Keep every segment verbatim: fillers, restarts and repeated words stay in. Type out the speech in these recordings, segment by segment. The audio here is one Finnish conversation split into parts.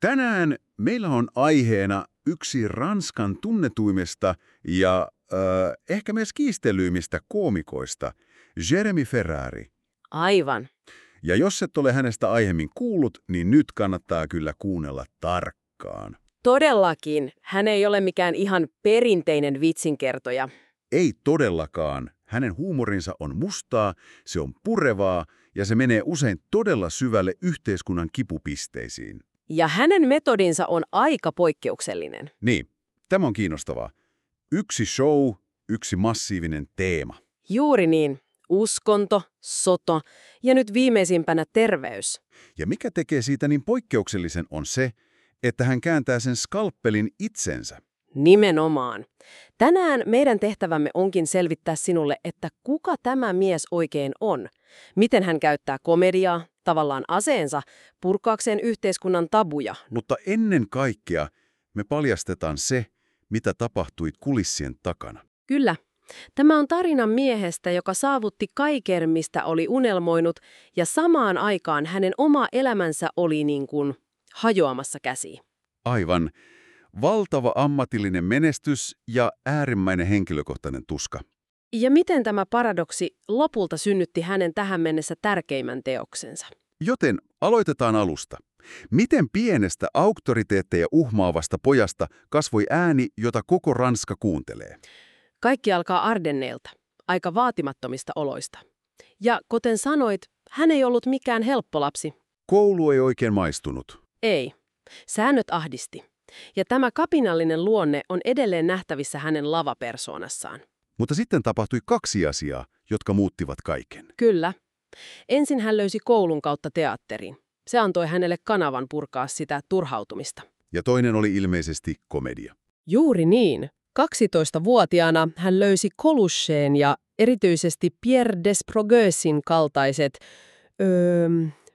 Tänään meillä on aiheena yksi Ranskan tunnetuimmista ja äh, ehkä myös kiistellyimmistä koomikoista, Jérémy Ferrari. Aivan. Ja jos et ole hänestä aiemmin kuullut, niin nyt kannattaa kyllä kuunnella tarkkaan. Todellakin. Hän ei ole mikään ihan perinteinen vitsinkertoja. Ei todellakaan. Hänen huumorinsa on mustaa, se on purevaa ja se menee usein todella syvälle yhteiskunnan kipupisteisiin. Ja hänen metodinsa on aika poikkeuksellinen. Niin, tämä on kiinnostavaa. Yksi show, yksi massiivinen teema. Juuri niin. Uskonto, soto ja nyt viimeisimpänä terveys. Ja mikä tekee siitä niin poikkeuksellisen on se, että hän kääntää sen skalppelin itsensä. Nimenomaan. Tänään meidän tehtävämme onkin selvittää sinulle, että kuka tämä mies oikein on. Miten hän käyttää komediaa, tavallaan aseensa, purkaakseen yhteiskunnan tabuja. Mutta ennen kaikkea me paljastetaan se, mitä tapahtui kulissien takana. Kyllä. Tämä on tarina miehestä, joka saavutti kaiken, mistä oli unelmoinut, ja samaan aikaan hänen oma elämänsä oli niin kuin hajoamassa käsiin. Aivan. Valtava ammatillinen menestys ja äärimmäinen henkilökohtainen tuska. Ja miten tämä paradoksi lopulta synnytti hänen tähän mennessä tärkeimmän teoksensa? Joten aloitetaan alusta. Miten pienestä auktoriteetteja uhmaavasta pojasta kasvoi ääni, jota koko Ranska kuuntelee? Kaikki alkaa Ardenneilta, aika vaatimattomista oloista. Ja kuten sanoit, hän ei ollut mikään helppo lapsi. Koulu ei oikein maistunut. Ei. Säännöt ahdisti. Ja tämä kapinallinen luonne on edelleen nähtävissä hänen lavapersoonassaan. Mutta sitten tapahtui kaksi asiaa, jotka muuttivat kaiken. Kyllä. Ensin hän löysi koulun kautta teatterin. Se antoi hänelle kanavan purkaa sitä turhautumista. Ja toinen oli ilmeisesti komedia. Juuri niin. kaksitoistavuotiaana hän löysi Colucheen ja erityisesti Pierre Desprogesin kaltaiset öö,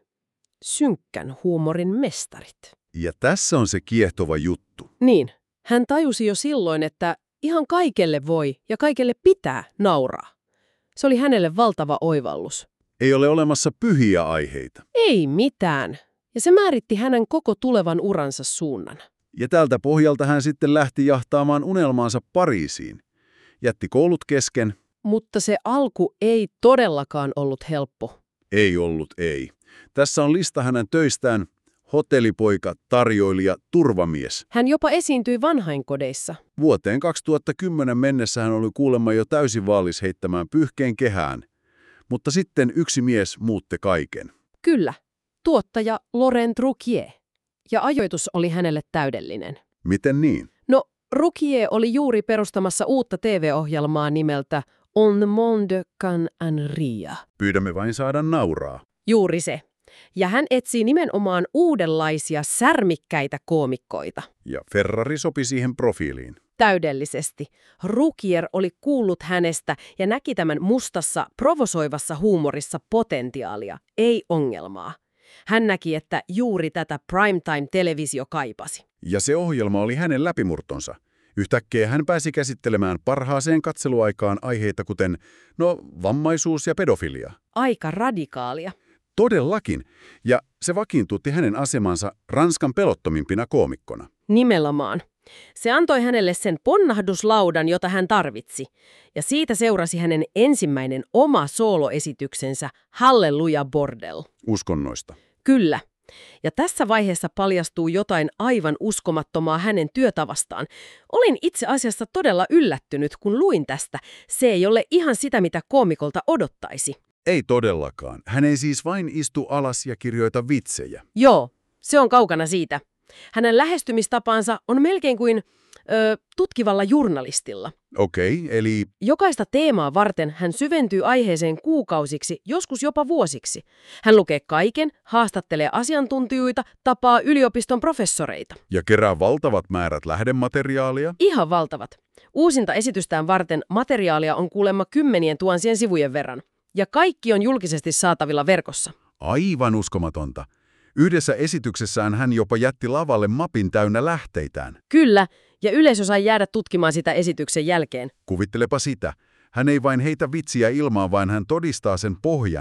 synkkän huumorin mestarit. Ja tässä on se kiehtova juttu. Niin. Hän tajusi jo silloin, että ihan kaikelle voi ja kaikelle pitää nauraa. Se oli hänelle valtava oivallus. Ei ole olemassa pyhiä aiheita. Ei mitään. Ja se määritti hänen koko tulevan uransa suunnan. Ja tältä pohjalta hän sitten lähti jahtaamaan unelmaansa Pariisiin. Jätti koulut kesken. Mutta se alku ei todellakaan ollut helppo. Ei ollut, ei. Tässä on lista hänen töistään. Hotellipoika, tarjoilija, turvamies. Hän jopa esiintyi vanhainkodeissa. Vuoteen kaksituhattakymmenen mennessä hän oli kuulemma jo täysin valmis heittämään pyyhkeen kehään. Mutta sitten yksi mies muutti kaiken. Kyllä. Tuottaja Laurent Ruquier. Ja ajoitus oli hänelle täydellinen. Miten niin? No, Ruquier oli juuri perustamassa uutta T V-ohjelmaa nimeltä On the monde can en rire. Pyydämme vain saada nauraa. Juuri se. Ja hän etsii nimenomaan uudenlaisia särmikkäitä koomikkoita. Ja Ferrari sopi siihen profiiliin. Täydellisesti. Ruquier oli kuullut hänestä ja näki tämän mustassa, provosoivassa huumorissa potentiaalia, ei ongelmaa. Hän näki, että juuri tätä primetime-televisio kaipasi. Ja se ohjelma oli hänen läpimurtonsa. Yhtäkkiä hän pääsi käsittelemään parhaaseen katseluaikaan aiheita kuten, no, vammaisuus ja pedofilia. Aika radikaalia. Todellakin. Ja se vakiintutti hänen asemansa Ranskan pelottomimpina koomikkona. Nimenomaan. Se antoi hänelle sen ponnahduslaudan, jota hän tarvitsi. Ja siitä seurasi hänen ensimmäinen oma sooloesityksensä Halleluja Bordel. Uskonnoista. Kyllä. Ja tässä vaiheessa paljastuu jotain aivan uskomattomaa hänen työtavastaan. Olin itse asiassa todella yllättynyt, kun luin tästä. Se ei ole ihan sitä, mitä koomikolta odottaisi. Ei todellakaan. Hän ei siis vain istu alas ja kirjoita vitsejä. Joo, se on kaukana siitä. Hänen lähestymistapansa on melkein kuin ö, tutkivalla journalistilla. Okei, okay, eli... Jokaista teemaa varten hän syventyy aiheeseen kuukausiksi, joskus jopa vuosiksi. Hän lukee kaiken, haastattelee asiantuntijoita, tapaa yliopiston professoreita. Ja kerää valtavat määrät lähdemateriaalia. Ihan valtavat. Uusinta esitystään varten materiaalia on kuulemma kymmenien tuhansien sivujen verran. Ja kaikki on julkisesti saatavilla verkossa. Aivan uskomatonta. Yhdessä esityksessään hän jopa jätti lavalle mapin täynnä lähteitään. Kyllä, ja yleisö sai jäädä tutkimaan sitä esityksen jälkeen. Kuvittelepa sitä. Hän ei vain heitä vitsiä ilmaan, vaan hän todistaa sen pohjan.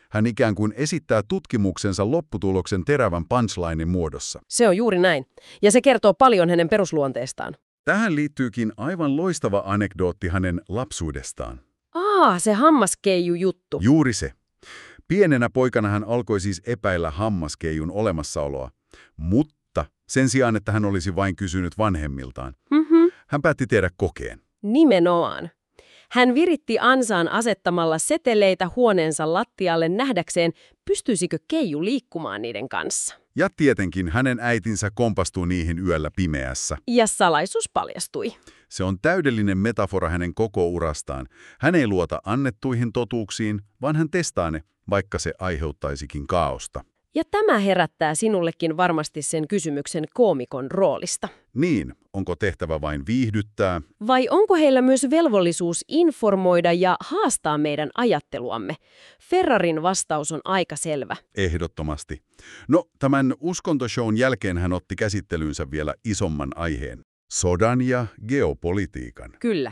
Hän ikään kuin esittää tutkimuksensa lopputuloksen terävän punchlinen muodossa. Se on juuri näin. Ja se kertoo paljon hänen perusluonteestaan. Tähän liittyykin aivan loistava anekdootti hänen lapsuudestaan. Aa, se hammaskeiju-juttu. Juuri se. Pienenä poikana hän alkoi siis epäillä hammaskeijun olemassaoloa, mutta sen sijaan, että hän olisi vain kysynyt vanhemmiltaan, Mm-hmm. hän päätti tehdä kokeen. Nimenomaan. Hän viritti ansaan asettamalla seteleitä huoneensa lattialle nähdäkseen, pystyisikö keiju liikkumaan niiden kanssa. Ja tietenkin hänen äitinsä kompastui niihin yöllä pimeässä. Ja salaisuus paljastui. Se on täydellinen metafora hänen koko urastaan. Hän ei luota annettuihin totuuksiin, vaan hän testaa ne, vaikka se aiheuttaisikin kaaosta. Ja tämä herättää sinullekin varmasti sen kysymyksen koomikon roolista. Niin, onko tehtävä vain viihdyttää? Vai onko heillä myös velvollisuus informoida ja haastaa meidän ajatteluamme? Ferrarin vastaus on aika selvä. Ehdottomasti. No, tämän uskontoshown jälkeen hän otti käsittelyynsä vielä isomman aiheen. Sodan ja geopolitiikan. Kyllä.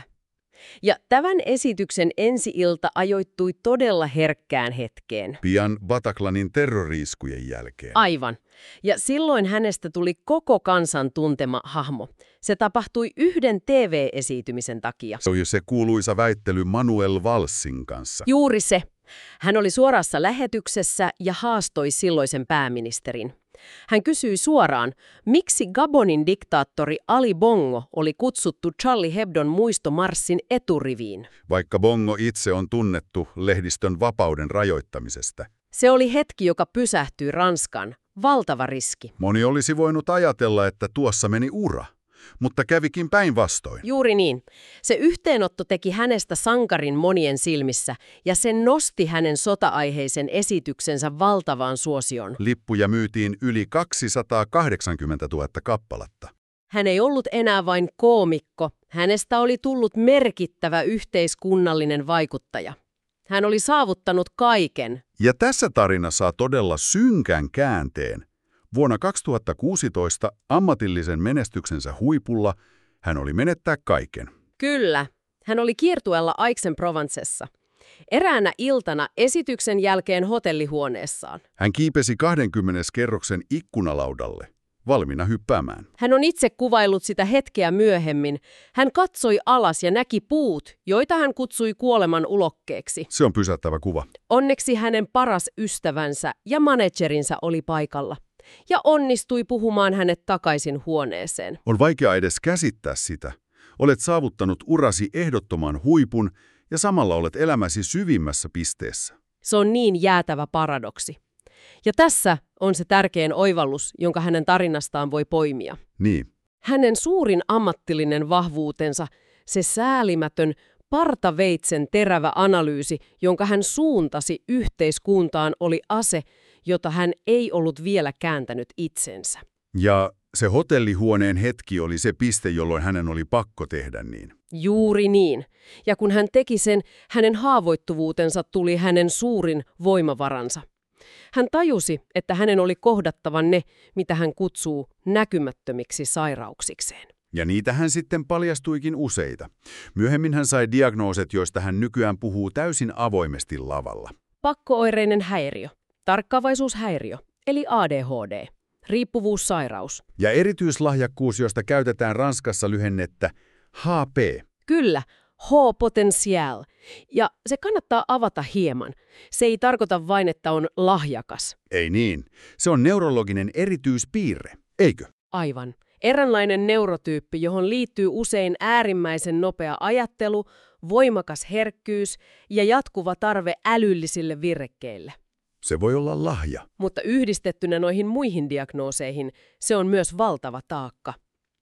Ja tämän esityksen ensi-ilta ajoittui todella herkkään hetkeen. Pian Bataclanin terrori-iskujen jälkeen. Aivan. Ja silloin hänestä tuli koko kansan tuntema hahmo. Se tapahtui yhden T V-esiintymisen takia. Se on jo se kuuluisa väittely Manuel Valsin kanssa. Juuri se. Hän oli suorassa lähetyksessä ja haastoi silloisen pääministerin. Hän kysyi suoraan, miksi Gabonin diktaattori Ali Bongo oli kutsuttu Charlie Hebdon muistomarssin eturiviin. Vaikka Bongo itse on tunnettu lehdistön vapauden rajoittamisesta. Se oli hetki, joka pysähtyi Ranskan. Valtava riski. Moni olisi voinut ajatella, että tuossa meni ura, mutta kävikin päinvastoin. Juuri niin. Se yhteenotto teki hänestä sankarin monien silmissä, ja se nosti hänen sota-aiheisen esityksensä valtavaan suosioon. Lippuja myytiin yli kaksisataakahdeksankymmentätuhatta kappaletta. Hän ei ollut enää vain koomikko, hänestä oli tullut merkittävä yhteiskunnallinen vaikuttaja. Hän oli saavuttanut kaiken. Ja tässä tarina saa todella synkän käänteen. Vuonna kaksituhattakuusitoista ammatillisen menestyksensä huipulla hän oli menettää kaiken. Kyllä. Hän oli kiertueella Aix-en-Provencessa. Eräänä iltana esityksen jälkeen hotellihuoneessaan. Hän kiipesi kahdenkymmenen kerroksen ikkunalaudalle, valmiina hyppäämään. Hän on itse kuvaillut sitä hetkeä myöhemmin. Hän katsoi alas ja näki puut, joita hän kutsui kuoleman ulokkeeksi. Se on pysäyttävä kuva. Onneksi hänen paras ystävänsä ja managerinsa oli paikalla. Ja onnistui puhumaan hänet takaisin huoneeseen. On vaikea edes käsittää sitä. Olet saavuttanut urasi ehdottoman huipun ja samalla olet elämäsi syvimmässä pisteessä. Se on niin jäätävä paradoksi. Ja tässä on se tärkein oivallus, jonka hänen tarinastaan voi poimia. Niin. Hänen suurin ammatillinen vahvuutensa, se säälimätön, partaveitsen terävä analyysi, jonka hän suuntasi yhteiskuntaan, oli ase, jota hän ei ollut vielä kääntänyt itsensä. Ja se hotellihuoneen hetki oli se piste, jolloin hänen oli pakko tehdä niin. Juuri niin. Ja kun hän teki sen, hänen haavoittuvuutensa tuli hänen suurin voimavaransa. Hän tajusi, että hänen oli kohdattava ne, mitä hän kutsuu näkymättömiksi sairauksikseen. Ja niitähän sitten paljastuikin useita. Myöhemmin hän sai diagnooset, joista hän nykyään puhuu täysin avoimesti lavalla. Pakkooireinen häiriö, tarkkaavaisuushäiriö, eli A D H D, riippuvuussairaus. Ja erityislahjakkuus, josta käytetään Ranskassa lyhennettä H P. Kyllä, H-potential. Ja se kannattaa avata hieman. Se ei tarkoita vain, että on lahjakas. Ei niin. Se on neurologinen erityispiirre, eikö? Aivan. Eräänlainen neurotyyppi, johon liittyy usein äärimmäisen nopea ajattelu, voimakas herkkyys ja jatkuva tarve älyllisille virrekkeille. Se voi olla lahja. Mutta yhdistettynä noihin muihin diagnooseihin se on myös valtava taakka.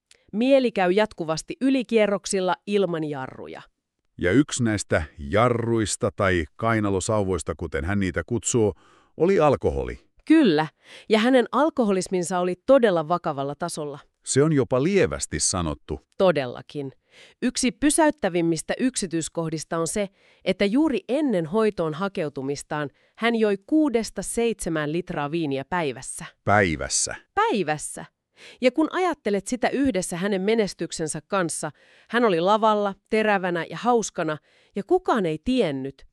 Mieli käy jatkuvasti ylikierroksilla ilman jarruja. Ja yksi näistä jarruista tai kainalosauvoista, kuten hän niitä kutsuu, oli alkoholi. Kyllä, ja hänen alkoholisminsa oli todella vakavalla tasolla. Se on jopa lievästi sanottu. Todellakin. Yksi pysäyttävimmistä yksityiskohdista on se, että juuri ennen hoitoon hakeutumistaan hän joi kuudesta seitsemään litraa viiniä päivässä. Päivässä. Päivässä. Ja kun ajattelet sitä yhdessä hänen menestyksensä kanssa, hän oli lavalla, terävänä ja hauskana, ja kukaan ei tiennyt,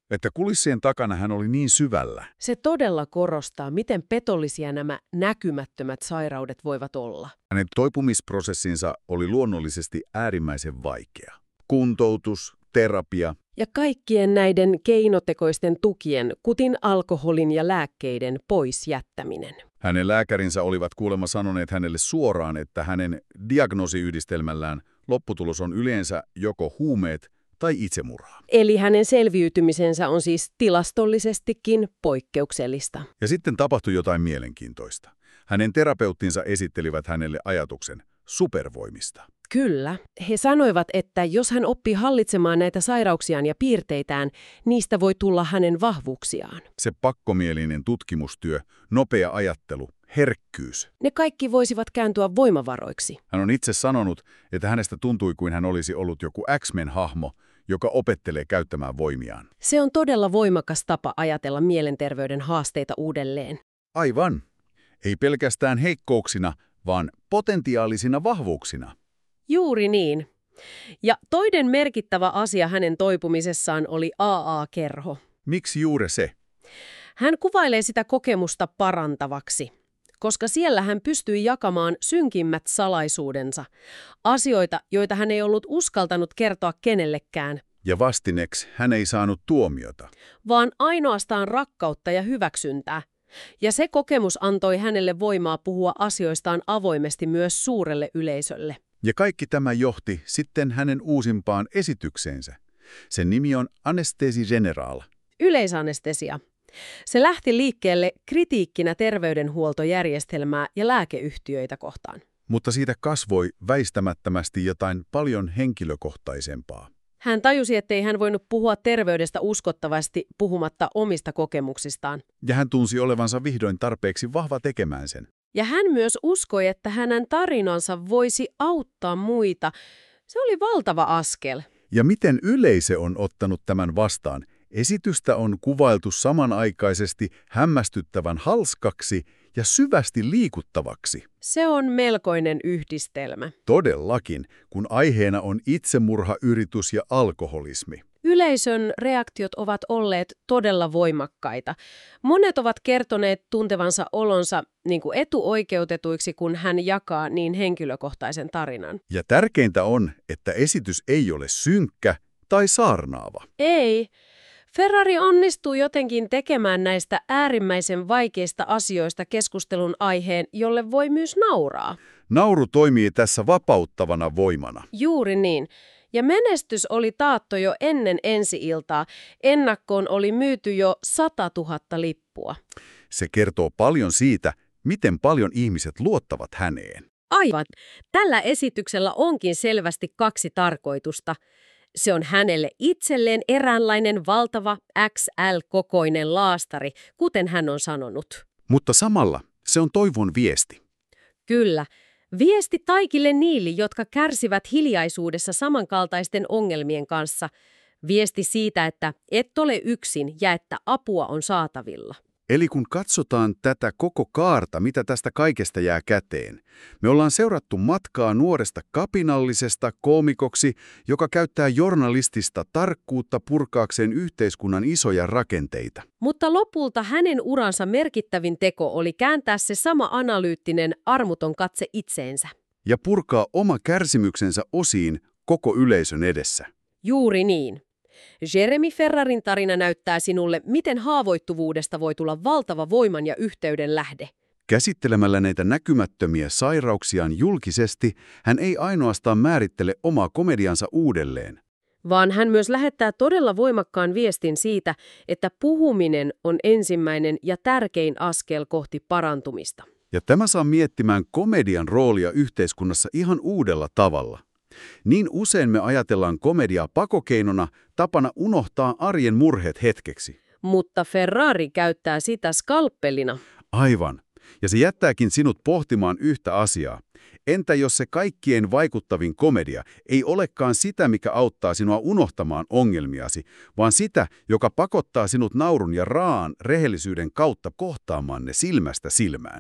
että kulissien takana hän oli niin syvällä. Se todella korostaa, miten petollisia nämä näkymättömät sairaudet voivat olla. Hänen toipumisprosessinsa oli luonnollisesti äärimmäisen vaikea. Kuntoutus, terapia. Ja kaikkien näiden keinotekoisten tukien, kuten alkoholin ja lääkkeiden, pois jättäminen. Hänen lääkärinsä olivat kuulemma sanoneet hänelle suoraan, että hänen diagnoosiyhdistelmällään lopputulos on yleensä joko huumeet tai itsemurha. Eli hänen selviytymisensä on siis tilastollisestikin poikkeuksellista. Ja sitten tapahtui jotain mielenkiintoista. Hänen terapeuttinsa esittelivät hänelle ajatuksen supervoimista. Kyllä. He sanoivat, että jos hän oppii hallitsemaan näitä sairauksiaan ja piirteitään, niistä voi tulla hänen vahvuuksiaan. Se pakkomielinen tutkimustyö, nopea ajattelu, herkkyys. Ne kaikki voisivat kääntyä voimavaroiksi. Hän on itse sanonut, että hänestä tuntui kuin hän olisi ollut joku X-Men-hahmo, joka opettelee käyttämään voimiaan. Se on todella voimakas tapa ajatella mielenterveyden haasteita uudelleen. Aivan. Ei pelkästään heikkouksina, vaan potentiaalisina vahvuuksina. Juuri niin. Ja toinen merkittävä asia hänen toipumisessaan oli A A-kerho. Miksi juuri se? Hän kuvailee sitä kokemusta parantavaksi, koska siellä hän pystyi jakamaan synkimmät salaisuudensa, asioita, joita hän ei ollut uskaltanut kertoa kenellekään. Ja vastineeksi hän ei saanut tuomiota. Vaan ainoastaan rakkautta ja hyväksyntää. Ja se kokemus antoi hänelle voimaa puhua asioistaan avoimesti myös suurelle yleisölle. Ja kaikki tämä johti sitten hänen uusimpaan esitykseensä. Sen nimi on Anestesi General. Yleisanestesia. Se lähti liikkeelle kritiikkinä terveydenhuoltojärjestelmää ja lääkeyhtiöitä kohtaan. Mutta siitä kasvoi väistämättömästi jotain paljon henkilökohtaisempaa. Hän tajusi, ettei hän voinut puhua terveydestä uskottavasti puhumatta omista kokemuksistaan. Ja hän tunsi olevansa vihdoin tarpeeksi vahva tekemään sen. Ja hän myös uskoi, että hänen tarinansa voisi auttaa muita. Se oli valtava askel. Ja miten yleisö on ottanut tämän vastaan? Esitystä on kuvailtu samanaikaisesti hämmästyttävän hauskaksi ja syvästi liikuttavaksi. Se on melkoinen yhdistelmä. Todellakin, kun aiheena on itsemurhayritys ja alkoholismi. Yleisön reaktiot ovat olleet todella voimakkaita. Monet ovat kertoneet tuntevansa olonsa niin kuin etuoikeutetuiksi, kun hän jakaa niin henkilökohtaisen tarinan. Ja tärkeintä on, että esitys ei ole synkkä tai saarnaava. Ei. Ferrari onnistuu jotenkin tekemään näistä äärimmäisen vaikeista asioista keskustelun aiheen, jolle voi myös nauraa. Nauru toimii tässä vapauttavana voimana. Juuri niin. Ja menestys oli taattu jo ennen ensi-iltaa. Ennakkoon oli myyty jo sata tuhatta lippua. Se kertoo paljon siitä, miten paljon ihmiset luottavat häneen. Aivan. Tällä esityksellä onkin selvästi kaksi tarkoitusta. Se on hänelle itselleen eräänlainen valtava X L-kokoinen laastari, kuten hän on sanonut. Mutta samalla se on toivon viesti. Kyllä. Viesti kaikille niille, jotka kärsivät hiljaisuudessa samankaltaisten ongelmien kanssa. Viesti siitä, että et ole yksin ja että apua on saatavilla. Eli kun katsotaan tätä koko kaarta, mitä tästä kaikesta jää käteen, me ollaan seurattu matkaa nuoresta kapinallisesta koomikoksi, joka käyttää journalistista tarkkuutta purkaakseen yhteiskunnan isoja rakenteita. Mutta lopulta hänen uransa merkittävin teko oli kääntää se sama analyyttinen, armoton katse itseensä. Ja purkaa oma kärsimyksensä osiin koko yleisön edessä. Juuri niin. Jeremy Ferrarin tarina näyttää sinulle, miten haavoittuvuudesta voi tulla valtava voiman ja yhteyden lähde. Käsittelemällä näitä näkymättömiä sairauksiaan julkisesti, hän ei ainoastaan määrittele omaa komediansa uudelleen. Vaan hän myös lähettää todella voimakkaan viestin siitä, että puhuminen on ensimmäinen ja tärkein askel kohti parantumista. Ja tämä saa miettimään komedian roolia yhteiskunnassa ihan uudella tavalla. Niin usein me ajatellaan komediaa pakokeinona, tapana unohtaa arjen murheet hetkeksi. Mutta Ferrari käyttää sitä skalppelina. Aivan. Ja se jättääkin sinut pohtimaan yhtä asiaa. Entä jos se kaikkien vaikuttavin komedia ei olekaan sitä, mikä auttaa sinua unohtamaan ongelmiasi, vaan sitä, joka pakottaa sinut naurun ja raaan rehellisyyden kautta kohtaamaan ne silmästä silmään?